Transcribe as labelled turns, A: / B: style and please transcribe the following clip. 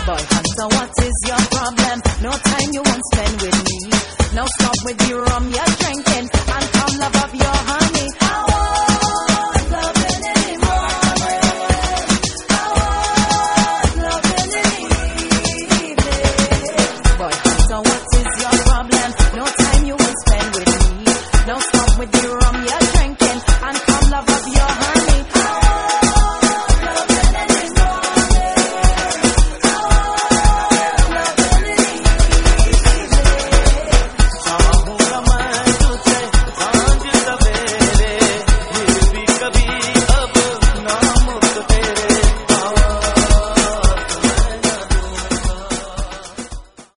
A: Boy Hunter, what is your problem? No time you won't spend with me. Now stop with your rum you're drinking and come love up your honey.